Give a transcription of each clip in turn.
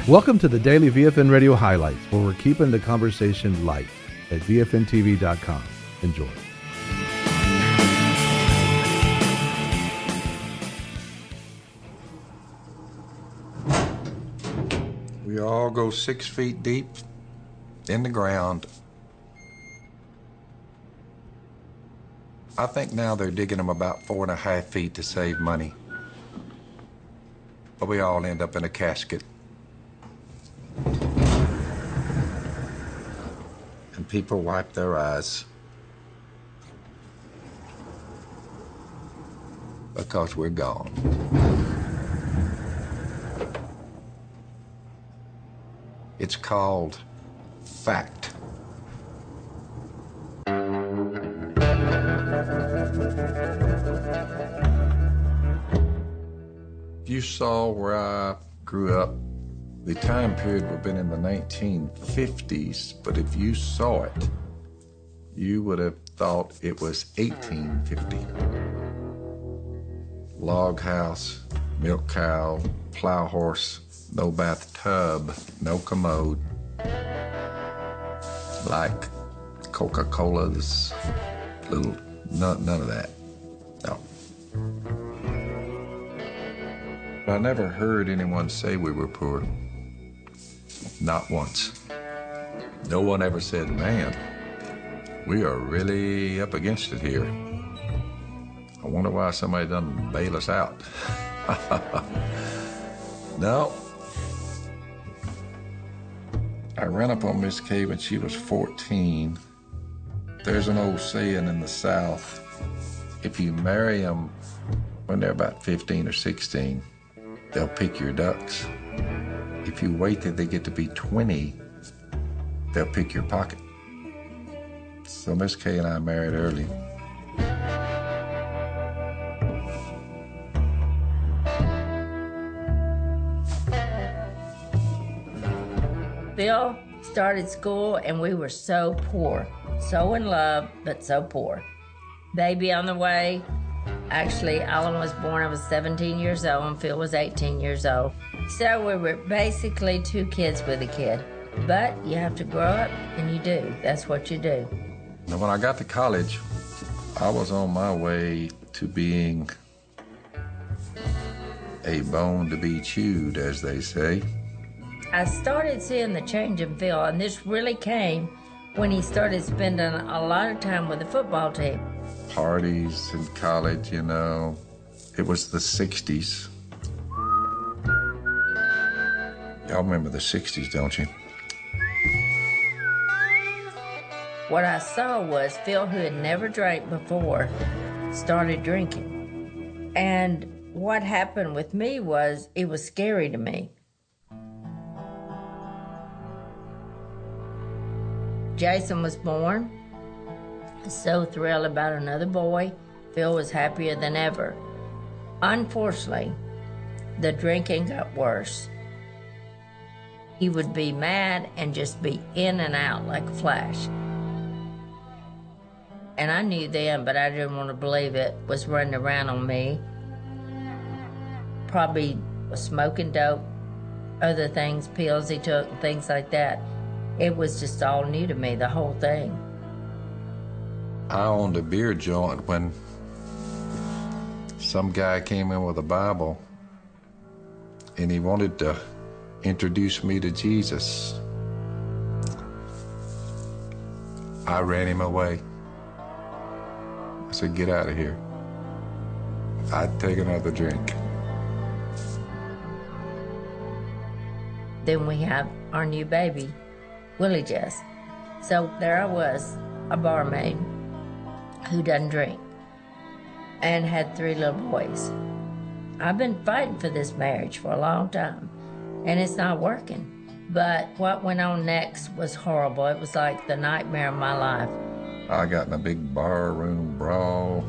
Welcome to the Daily VFN Radio Highlights, where we're keeping the conversation light at VFNTV.com. Enjoy. We all go 6 feet deep in the ground. I think now they're digging them about 4.5 feet to save money. But we all end up in a casket. And people wipe their eyes. Because we're gone. It's called fact. If you saw where I grew up, the time period would have been in the 1950s, but if you saw it, you would have thought it was 1850. Log house, milk cow, plow horse, no bathtub, no commode. Like Coca-Cola's, none of that. No. I never heard anyone say we were poor. Not once. No one ever said, man, we are really up against it here. I wonder why somebody doesn't bail us out. No. I ran up on Miss Kay when she was 14. There's an old saying in the South, if you marry them when they're about 15 or 16, they'll pick your ducks. If you wait till they get to be 20, they'll pick your pocket. So Miss Kay and I married early. Phil started school and we were so poor. So in love, but so poor. Baby on the way. Actually, Alan was born, I was 17 years old, and Phil was 18 years old. So we were basically 2 kids with a kid. But you have to grow up, and you do. That's what you do. Now, when I got to college, I was on my way to being a bone to be chewed, as they say. I started seeing the change in Phil, and this really came when he started spending a lot of time with the football team. Parties in college, you know. It was the 60s. Y'all remember the 60s, don't you? What I saw was Phil, who had never drank before, started drinking. And what happened with me was, it was scary to me. Jason was born. So thrilled about another boy. Phil was happier than ever. Unfortunately, the drinking got worse. He would be mad and just be in and out like a flash. And I knew then, but I didn't want to believe it, was running around on me. Probably was smoking dope, other things, pills he took, and things like that. It was just all new to me, the whole thing. I owned a beer joint when some guy came in with a Bible and he wanted to introduce me to Jesus. I ran him away. I said, get out of here. I'd take another drink. Then we have our new baby, Willie Jess. So there I was, a barmaid who doesn't drink and had 3 little boys. I've been fighting for this marriage for a long time, and it's not working. But what went on next was horrible. It was like the nightmare of my life. I got in a big barroom brawl.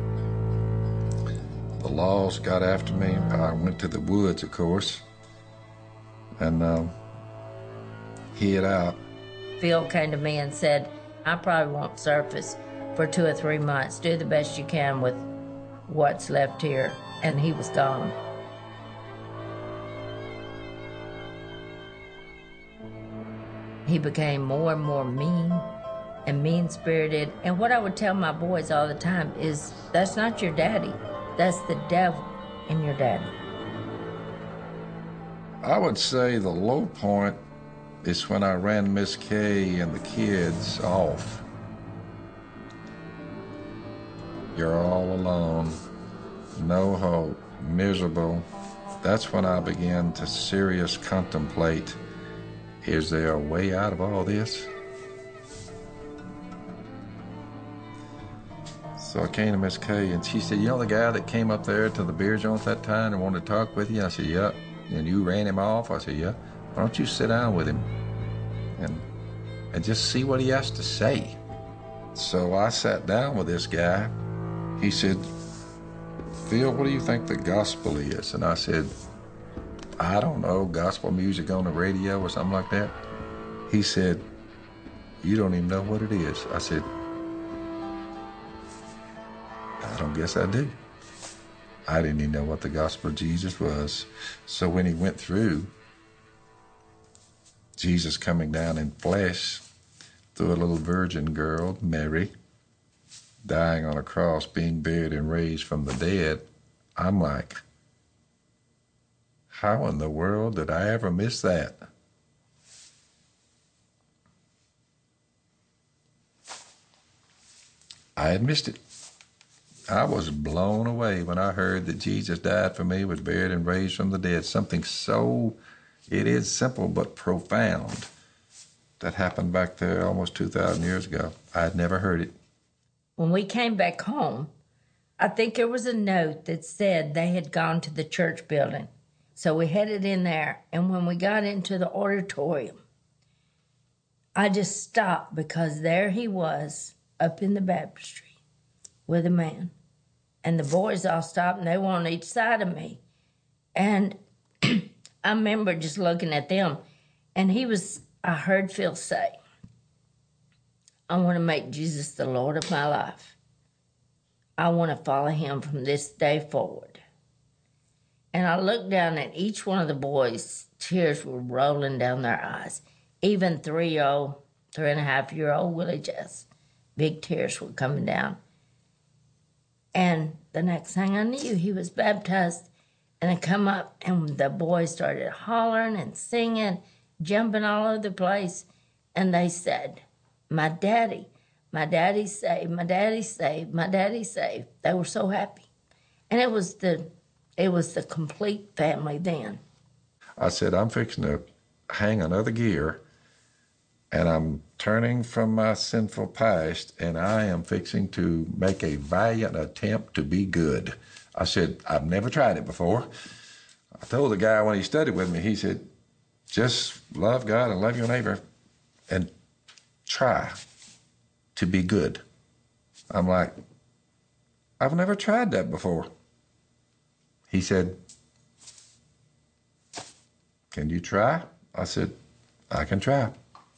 The laws got after me. I went to the woods, of course, and hid out. Phil came to me and said, I probably won't surface for 2 or 3 months. Do the best you can with what's left here. And he was gone. he became more and more mean and mean-spirited. And what I would tell my boys all the time is, that's not your daddy. That's the devil in your daddy. I would say the low point is when I ran Miss Kay and the kids off. You're all alone, no hope, miserable. That's when I began to seriously contemplate, is there a way out of all this? So I came to Miss Kay, and she said, you know the guy that came up there to the beer joint that time and wanted to talk with you? I said, yep. And you ran him off? I said, yeah. Why don't you sit down with him and just see what he has to say? So I sat down with this guy. He said, Phil, what do you think the gospel is? And I said, I don't know, gospel music on the radio or something like that. He said, you don't even know what it is. I said, I don't guess I do. I didn't even know what the gospel of Jesus was. So when he went through Jesus coming down in flesh through a little virgin girl, Mary, dying on a cross, being buried and raised from the dead, I'm like, how in the world did I ever miss that? I had missed it. I was blown away when I heard that Jesus died for me, was buried and raised from the dead. Something so, it is simple but profound, that happened back there almost 2,000 years ago. I had never heard it. When we came back home, I think there was a note that said they had gone to the church building. So we headed in there, and when we got into the auditorium, I just stopped because there he was up in the baptistry with a man. And the boys all stopped, and they were on each side of me. And I remember just looking at them, and I heard Phil say, I want to make Jesus the Lord of my life. I want to follow him from this day forward. And I looked down at each one of the boys, tears were rolling down their eyes. Even 3.5-year-old Willie Jess, big tears were coming down. And the next thing I knew, he was baptized. And I come up, and the boys started hollering and singing, jumping all over the place. And they said, my daddy's saved, my daddy's saved, my daddy's saved. They were so happy. And it was the complete family then. I said, I'm fixing to hang another gear, and I'm turning from my sinful past, and I am fixing to make a valiant attempt to be good. I said, I've never tried it before. I told the guy when he studied with me, he said, just love God and love your neighbor and try to be good. I'm like, I've never tried that before. He said, can you try? I said, I can try.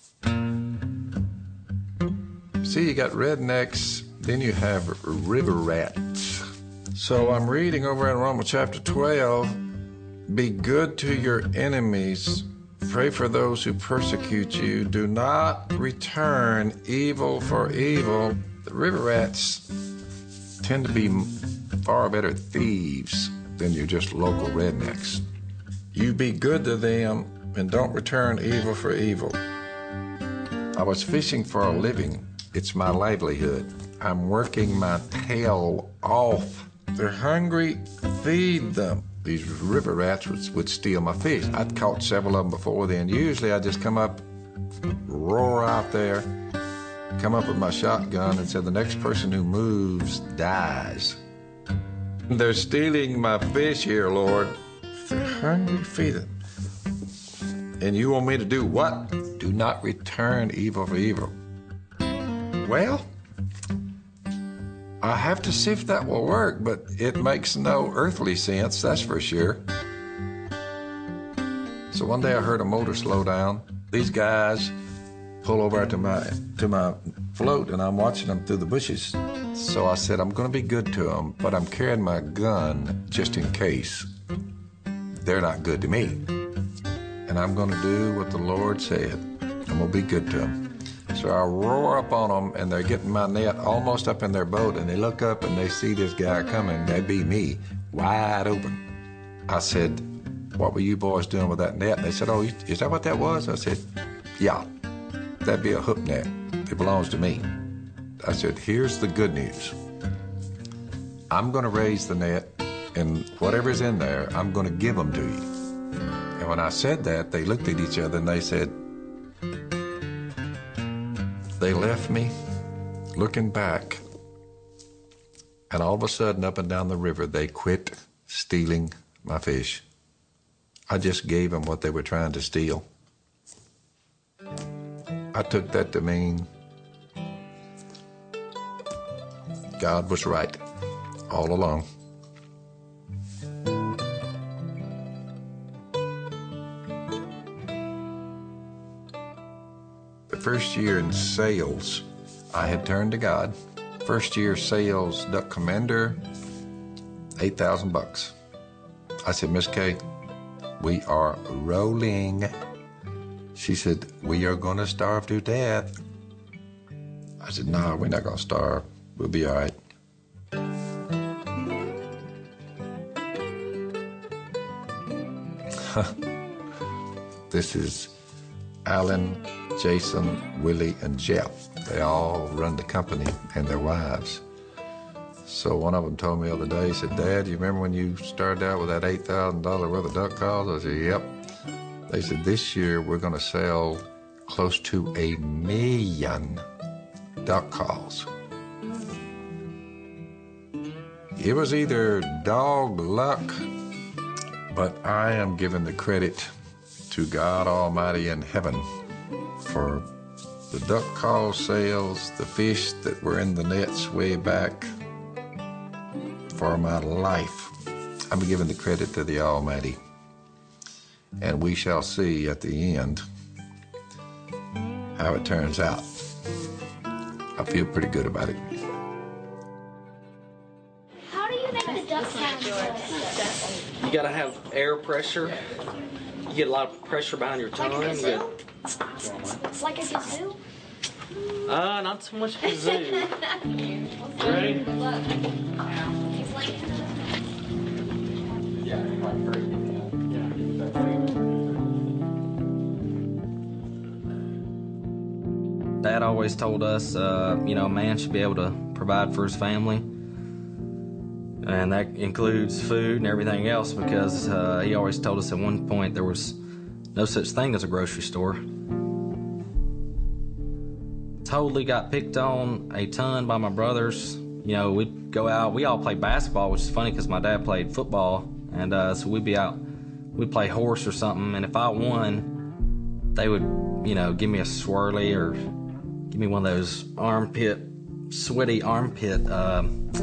See, you got rednecks, then you have river rats. So I'm reading over in Romans chapter 12, be good to your enemies, pray for those who persecute you, do not return evil for evil. The river rats tend to be far better thieves than your just local rednecks. You be good to them and don't return evil for evil. I was fishing for a living. It's my livelihood. I'm working my tail off. They're hungry, feed them. These river rats would steal my fish. I'd caught several of them before then. Usually I just come up, roar out there, come up with my shotgun and say, the next person who moves dies. They're stealing my fish here, Lord. They're hungry, feed them. And you want me to do what? Do not return evil for evil. Well, I have to see if that will work, but it makes no earthly sense, that's for sure. So one day I heard a motor slow down. These guys pull over to my float, and I'm watching them through the bushes. So I said, I'm going to be good to them, but I'm carrying my gun just in case. They're not good to me. And I'm going to do what the Lord said. I'm going to be good to them. So I roar up on them, and they're getting my net almost up in their boat, and they look up and they see this guy coming. That'd be me, wide open. I said, what were you boys doing with that net? And they said, oh, is that what that was? I said, yeah, that'd be a hook net. It belongs to me. I said, here's the good news. I'm going to raise the net, and whatever's in there, I'm going to give them to you. And when I said that, they looked at each other and they said, they left me looking back, and all of a sudden, up and down the river, they quit stealing my fish. I just gave them what they were trying to steal. I took that to mean God was right all along. The first year in sales, I had turned to God. First year sales, duck commander, $8,000. I said, Miss Kay, we are rolling. She said, we are gonna starve to death. I said, nah, we're not gonna starve. We'll be all right. This is Alan, Jason, Willie, and Jeff. They all run the company, and their wives. So one of them told me the other day, he said, Dad, you remember when you started out with that $8,000 worth of duck calls? I said, yep. They said, this year we're going to sell close to 1 million duck calls. It was either dog luck, but I am giving the credit to God Almighty in heaven for the duck call sales, the fish that were in the nets way back, for my life. I'm giving the credit to the Almighty. And we shall see at the end how it turns out. I feel pretty good about it. How do you make the duck sound? You gotta have air pressure. You get a lot of pressure behind your tongue. Like a kazoo? It's like a kazoo? Not so much kazoo. Ready? He's like... Dad always told us, a man should be able to provide for his family. And that includes food and everything else, because he always told us at one point there was no such thing as a grocery store. Totally got picked on a ton by my brothers. We'd go out, we all played basketball, which is funny because my dad played football. And so we'd be out, we'd play horse or something, and if I won, they would, give me a swirly or give me one of those sweaty armpit, I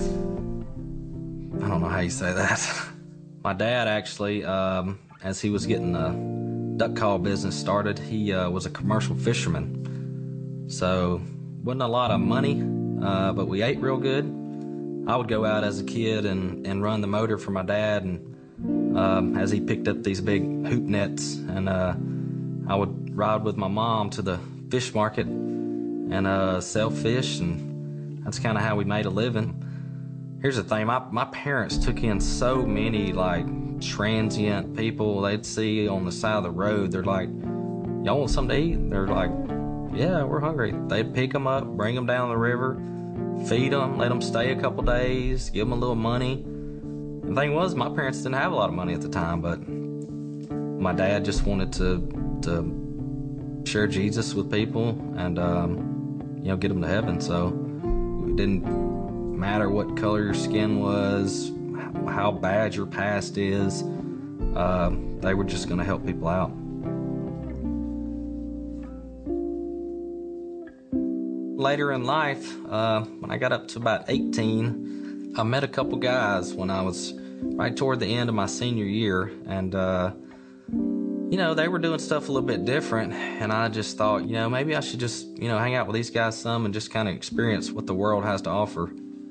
don't know how you say that. My dad actually, as he was getting the duck call business started, he was a commercial fisherman. So, wasn't a lot of money, but we ate real good. I would go out as a kid and run the motor for my dad, and as he picked up these big hoop nets, and I would ride with my mom to the fish market and sell fish, and that's kind of how we made a living. Here's the thing, my parents took in so many transient people they'd see on the side of the road. They're like, y'all want something to eat? They're like, yeah, we're hungry. They'd pick them up, bring them down the river, feed them, let them stay a couple days, give them a little money. The thing was, my parents didn't have a lot of money at the time, but my dad just wanted to share Jesus with people and, get them to heaven. So it didn't matter what color your skin was, how bad your past is, they were just going to help people out. Later in life, when I got up to about 18, I met a couple guys when I was right toward the end of my senior year, and they were doing stuff a little bit different, and I just thought, maybe I should just, hang out with these guys some and just kind of experience what the world has to offer.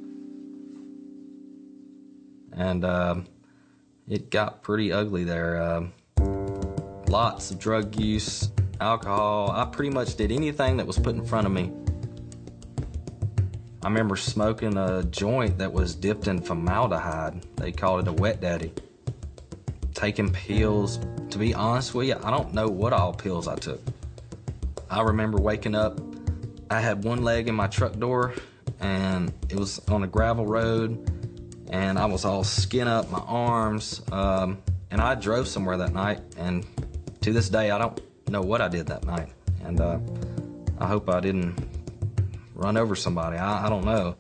And it got pretty ugly there. Lots of drug use, alcohol. I pretty much did anything that was put in front of me. I remember smoking a joint that was dipped in formaldehyde. They called it a wet daddy. Taking pills. To be honest with you, I don't know what all pills I took. I remember waking up, I had one leg in my truck door, and it was on a gravel road, and I was all skin up, my arms, and I drove somewhere that night, and to this day, I don't know what I did that night, and I hope I didn't run over somebody. I don't know.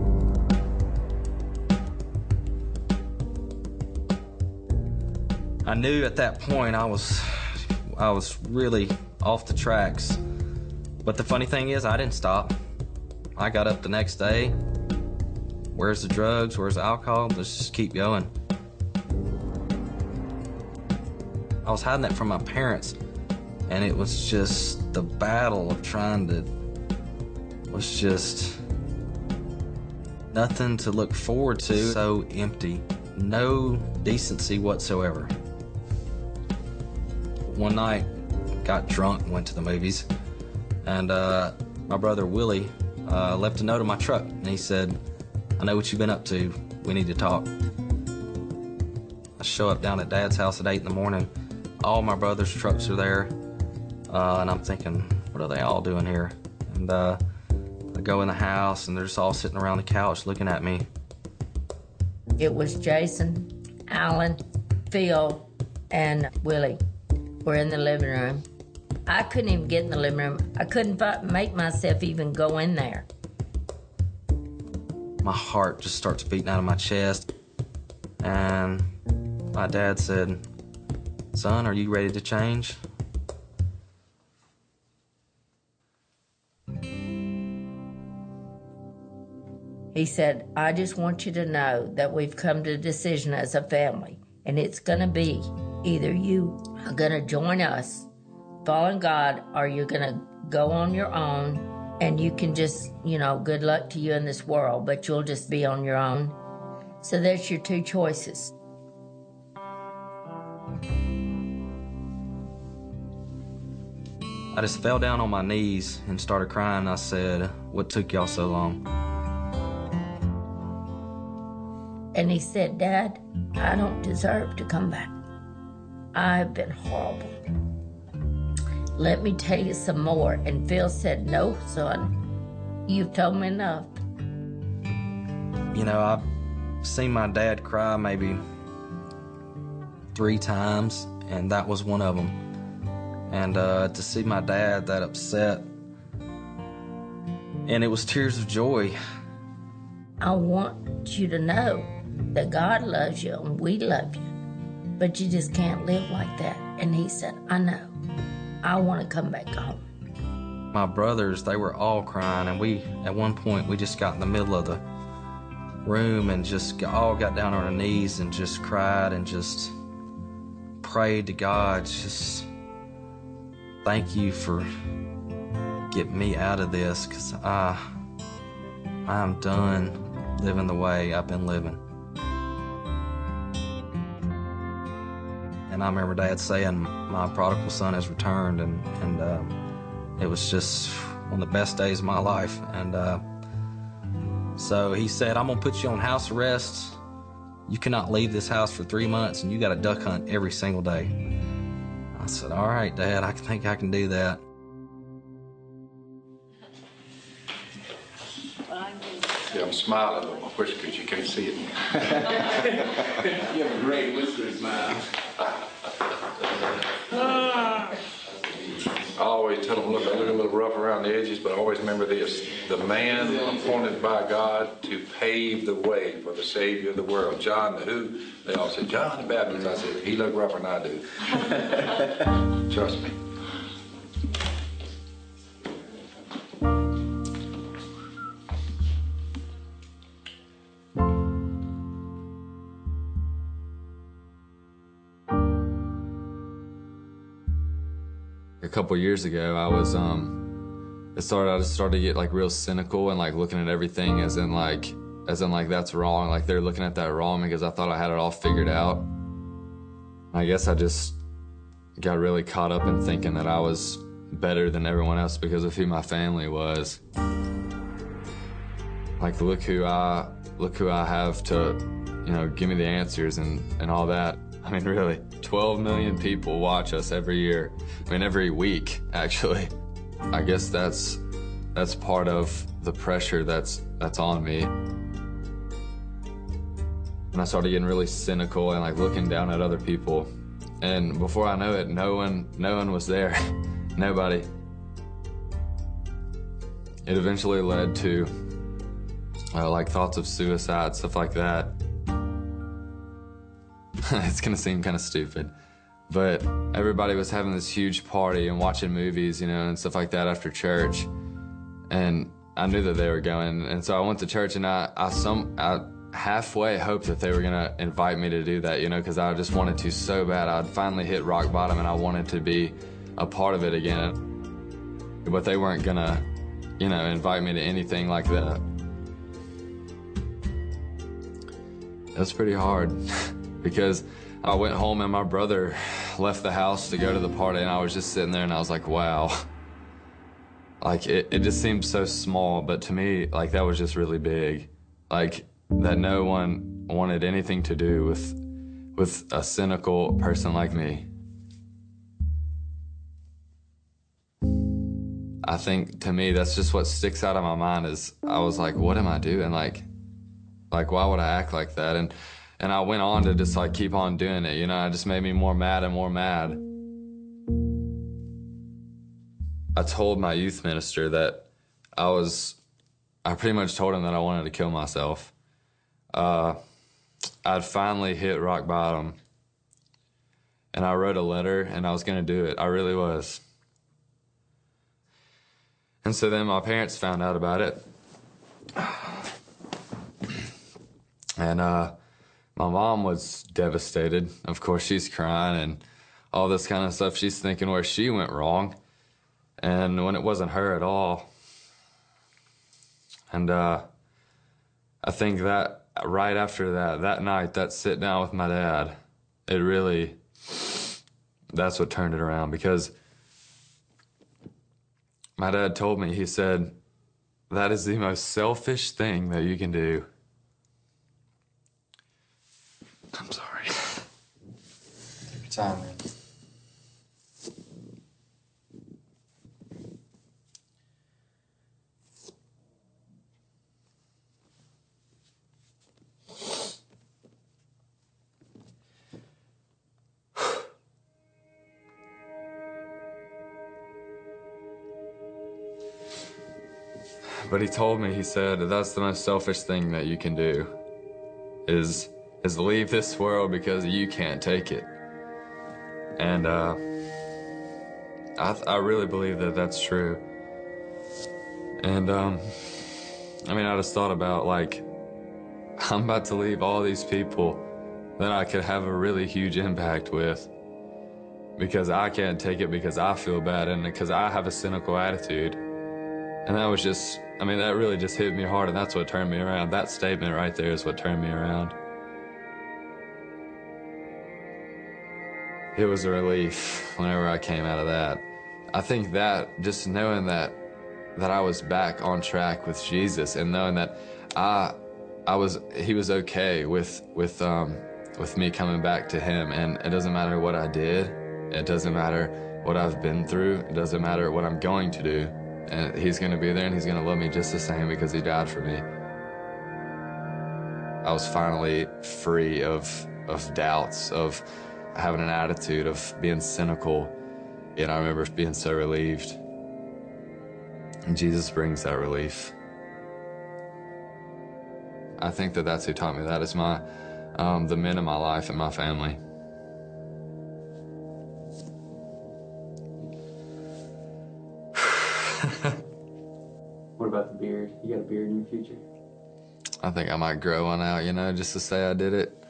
I knew at that point I was really off the tracks. But the funny thing is, I didn't stop. I got up the next day. Where's the drugs? Where's the alcohol? Let's just keep going. I was hiding that from my parents, and it was just the battle of trying to, was just nothing to look forward to. So empty, no decency whatsoever. One night, got drunk and went to the movies, and my brother Willie left a note in my truck, and he said, "I know what you've been up to. We need to talk." I show up down at Dad's house at 8 in the morning. All my brother's trucks are there, and I'm thinking, what are they all doing here? And I go in the house, and they're just all sitting around the couch looking at me. It was Jason, Alan, Phil, and Willie were in the living room. I couldn't even get in the living room. I couldn't make myself even go in there. My heart just starts beating out of my chest. And my dad said, "Son, are you ready to change?" He said, "I just want you to know that we've come to a decision as a family, and it's gonna be either you are gonna join us, following God, or you're gonna go on your own, and you can just, good luck to you in this world, but you'll just be on your own. So that's your two choices." I just fell down on my knees and started crying. I said, "What took y'all so long?" And he said, "Dad, I don't deserve to come back. I've been horrible. Let me tell you some more." And Phil said, "No, son, you've told me enough." I've seen my dad cry maybe 3 times, and that was one of them. And to see my dad that upset, and it was tears of joy. I want you to know that God loves you and we love you, but you just can't live like that. And he said, "I know. I want to come back home." My brothers, they were all crying, and at one point, we just got in the middle of the room and just all got down on our knees and just cried and just prayed to God, just thank you for getting me out of this, because I'm done living the way I've been living. And I remember Dad saying, "My prodigal son has returned," and it was just one of the best days of my life. And so he said, "I'm gonna put you on house arrest. You cannot leave this house for 3 months, and you got to duck hunt every single day." I said, "All right, Dad, I think I can do that." Yeah, I'm smiling on my whisker because you can't see it. You have a great whisker smile. I always tell them, look, I look a little rough around the edges, but always remember this: the man appointed by God to pave the way for the Savior of the world. John the who? They all said, "John the Baptist." I said, "He looked rougher than I do." Trust me. A couple years ago, I was I just started to get like real cynical and like looking at everything as in like that's wrong. Like they're looking at that wrong because I thought I had it all figured out. I guess I just got really caught up in thinking that I was better than everyone else because of who my family was. Like, look who I have to, you know, give me the answers and all that. I mean, really, 12 million people watch us every year. I mean, every week, actually. I guess that's part of the pressure that's on me. And I started getting really cynical and like looking down at other people. And before I know it, no one was there. Nobody. It eventually led to like thoughts of suicide, stuff like that. It's gonna seem kind of stupid, but everybody was having this huge party and watching movies, you know, and stuff like that after church. And I knew that they were going, and so I went to church, and I halfway hoped that they were gonna invite me to do that, you know, because I just wanted to so bad. I'd finally hit rock bottom, and I wanted to be a part of it again. But they weren't gonna, you know, invite me to anything like that. It was pretty hard because I went home and my brother left the house to go to the party, and I was just sitting there and I was like, wow. Like, it just seemed so small, but to me, like, that was just really big. Like, that no one wanted anything to do with a cynical person like me. I think, to me, that's just what sticks out of my mind is I was like, what am I doing? Like, why would I act like that? And I went on to just, like, keep on doing it, you know? It just made me more mad and more mad. I told my youth minister that I pretty much told him that I wanted to kill myself. I'd finally hit rock bottom. And I wrote a letter, and I was gonna do it. I really was. And so then my parents found out about it. And my mom was devastated. Of course, she's crying and all this kind of stuff. She's thinking where she went wrong, and when it wasn't her at all. And I think that right after that night, that sit down with my dad, that's what turned it around, because my dad told me, he said, that is the most selfish thing that you can do. I'm sorry. Take your time, man. But he told me, he said, that's the most selfish thing that you can do, is leave this world because you can't take it. And I really believe that that's true. And I mean, I just thought about, like, I'm about to leave all these people that I could have a really huge impact with because I can't take it, because I feel bad, and because I have a cynical attitude. And that was just, I mean, that really just hit me hard, and that's what turned me around. That statement right there is what turned me around. It was a relief whenever I came out of that. I think that, just knowing that I was back on track with Jesus, and knowing that he was okay with me coming back to him, and it doesn't matter what I did, it doesn't matter what I've been through, it doesn't matter what I'm going to do, and he's gonna be there and he's gonna love me just the same because he died for me. I was finally free of doubts, of having an attitude, of being cynical, and I remember being so relieved. And Jesus brings that relief. I think that that's who taught me that, is the men in my life and my family. What about the beard? You got a beard in your future? I think I might grow one out, you know, just to say I did it.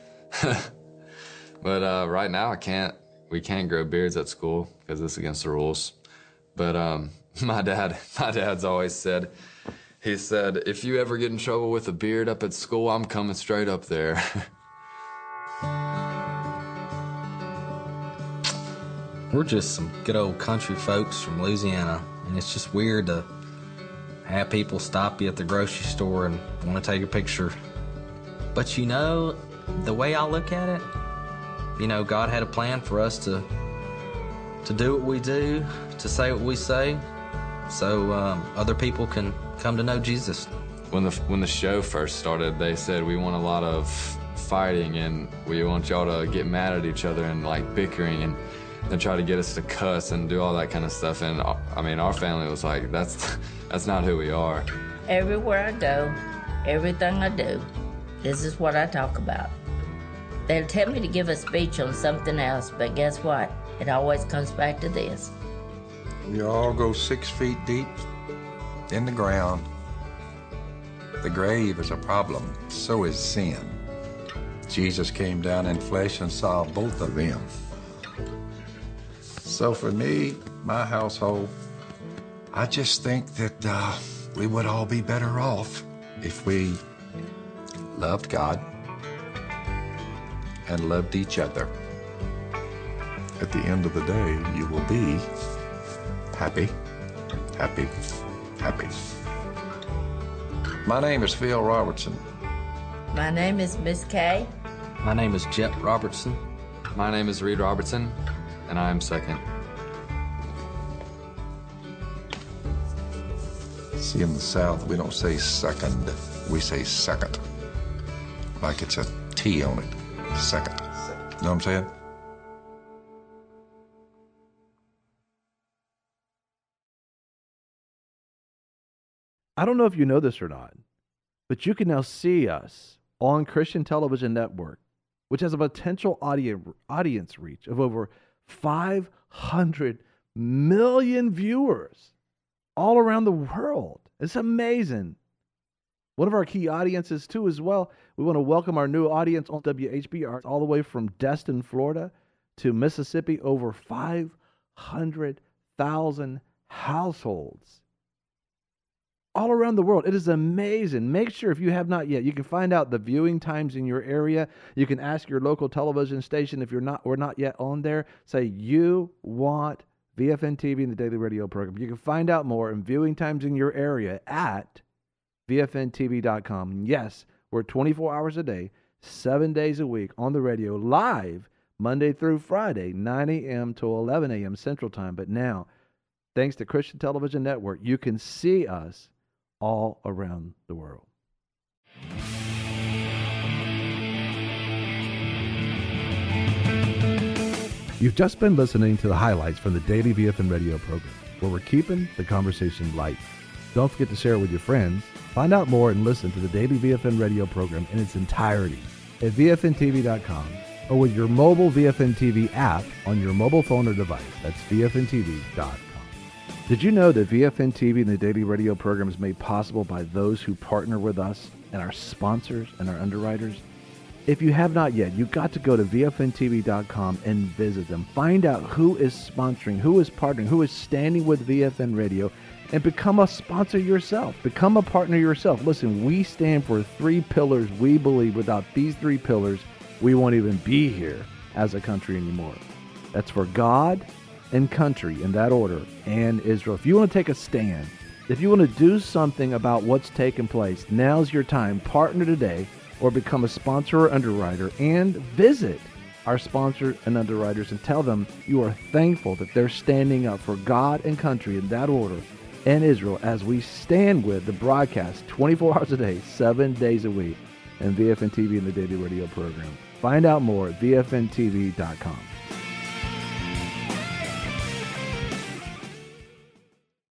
But right now we can't grow beards at school because it's against the rules. But my dad's always said, he said, if you ever get in trouble with a beard up at school, I'm coming straight up there. We're just some good old country folks from Louisiana, and it's just weird to have people stop you at the grocery store and want to take a picture. But you know, the way I look at it, you know, God had a plan for us to do what we do, to say what we say, so other people can come to know Jesus. When the show first started, they said we want a lot of fighting and we want y'all to get mad at each other and like bickering and try to get us to cuss and do all that kind of stuff. And I mean, our family was like, that's not who we are. Everywhere I go, everything I do, this is what I talk about. They'll tell me to give a speech on something else, but guess what? It always comes back to this. We all go 6 feet deep in the ground. The grave is a problem, so is sin. Jesus came down in flesh and saw both of them. So for me, my household, I just think that we would all be better off if we loved God and loved each other. At the end of the day, you will be happy, happy, happy. My name is Phil Robertson. My name is Miss Kay. My name is Jet Robertson. My name is Reed Robertson, and I am second. See, in the South, we don't say second, we say second. Like it's a T on it, second. You know what I'm saying? I don't know if you know this or not, but you can now see us on Christian Television Network, which has a potential audience reach of over 500 million viewers all around the world. It's amazing. One of our key audiences, too, as well, we want to welcome our new audience on WHBR all the way from Destin, Florida to Mississippi, over 500,000 households all around the world. It is amazing. Make sure, if you have not yet, you can find out the viewing times in your area. You can ask your local television station if we're not yet on there. Say you want VFN TV and the daily radio program. You can find out more and viewing times in your area at VFNTV.com. Yes, we're 24 hours a day, 7 days a week on the radio, live Monday through Friday, 9 a.m. to 11 a.m. Central Time. But now, thanks to Christian Television Network, you can see us all around the world. You've just been listening to the highlights from the Daily VFN Radio program, where we're keeping the conversation light. Don't forget to share it with your friends. Find out more and listen to the Daily VFN Radio program in its entirety at VFNTV.com or with your mobile VFN TV app on your mobile phone or device. That's VFNTV.com. Did you know that VFN TV and the Daily Radio program is made possible by those who partner with us and our sponsors and our underwriters? If you have not yet, you've got to go to VFNTV.com and visit them. Find out who is sponsoring, who is partnering, who is standing with VFN Radio, and become a sponsor yourself. Become a partner yourself. Listen, we stand for 3 pillars. We believe without these 3 pillars, we won't even be here as a country anymore. That's for God and country, in that order, and Israel. If you want to take a stand, if you want to do something about what's taking place, now's your time. Partner today or become a sponsor or underwriter and visit our sponsors and underwriters and tell them you are thankful that they're standing up for God and country, in that order, and Israel, as we stand with the broadcast 24 hours a day, 7 days a week, and VFN TV and the Daily Radio program. Find out more at VFNTV.com.